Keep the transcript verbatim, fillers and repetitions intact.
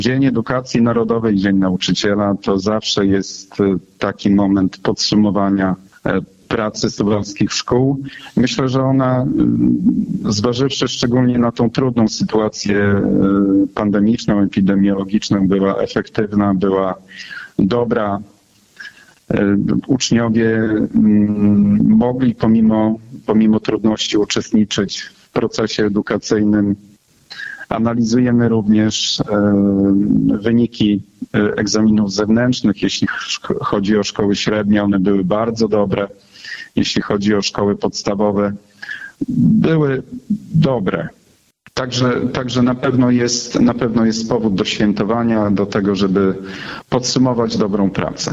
Dzień Edukacji Narodowej, Dzień Nauczyciela to zawsze jest taki moment podsumowania pracy suwałkich szkół. Myślę, że ona, zważywszy szczególnie na tą trudną sytuację pandemiczną, epidemiologiczną, była efektywna, była dobra. Uczniowie mogli pomimo, pomimo trudności uczestniczyć w procesie edukacyjnym. Analizujemy również wyniki egzaminów zewnętrznych. Jeśli chodzi o szkoły średnie, one były bardzo dobre. Jeśli chodzi o szkoły podstawowe, były dobre. Także, także na pewno jest, na pewno jest powód do świętowania, do tego, żeby podsumować dobrą pracę.